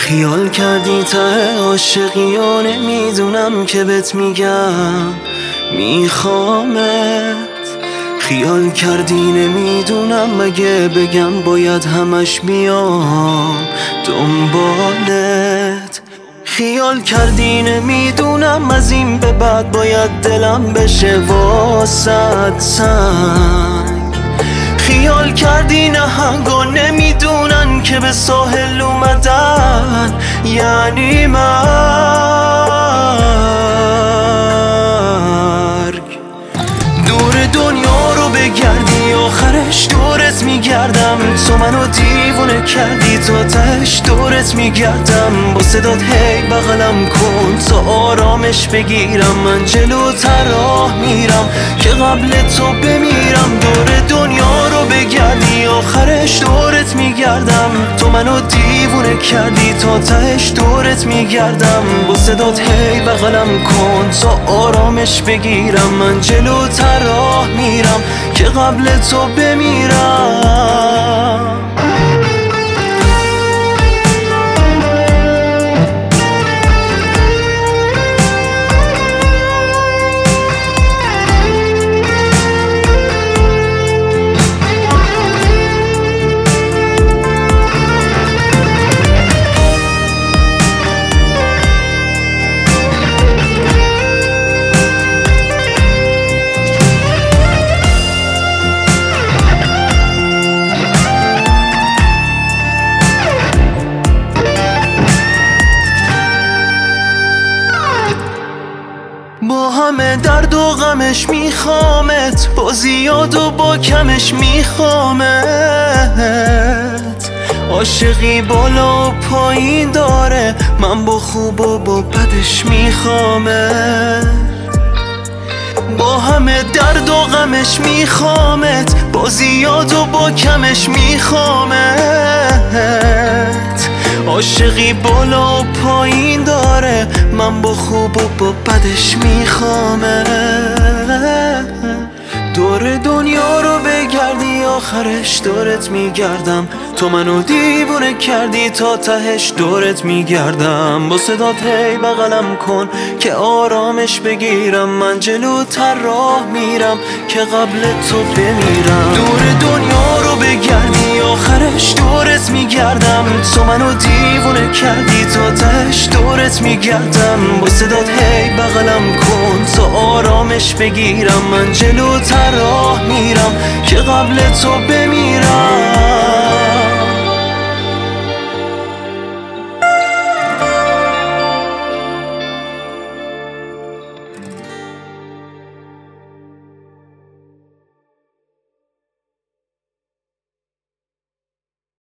خیال کردی ته عاشقی و نمیدونم که بهت میگم میخوامت. خیال کردی نمیدونم مگه بگم باید همش بیام دنبالت. خیال کردی نمیدونم از این به بعد باید دلم بشه واسد سنگ. خیال کردی نهنگا نمیدونن که به ساحل اومدن یعنی مرگ. دور دنیا رو بگردی آخرش دورت میگردم. تو منو دیوونه کردی تا تهش دورت میگردم. با صدات هی بغلم کن تا آرامش بگیرم. من جلوتر راه میرم که قبل تو بمیرم. دور دنیا رو بگردی آخرش دورت میگردم. تو منو دیوونه کردی تا تهش دورت میگردم. با صدات هی بغلم کن تا آرامش بگیرم. من جلوتر راه میرم که قبل تو بمیرم. با همه درد و غمش میخوامت. با زیاد و با کمش میخوامت. عاشقی بالا و پایین داره. من با خوب و با بدش میخوامت. با همه درد و غمش میخوامت. با زیاد و با کمش میخوامت. عاشقی بالا و پایین داره. من با خوب و با بدش میخوامت. دور دنیا رو بگردی آخرش دورت میگردم. تو منو دیوونه کردی تا تهش دورت میگردم. با صدات هی بغلم کن که آرامش بگیرم. من جلوتر راه میرم که قبل تو بمیرم. دور دنیا رو بگردی آخرش دورت میگردم. تو منو دیوونه کردی تا تهش دورت میگردم. با صدات هی بغلم کن تا آرامش بگیرم. من جلوتر راه میرم که قبل تو بمیرم.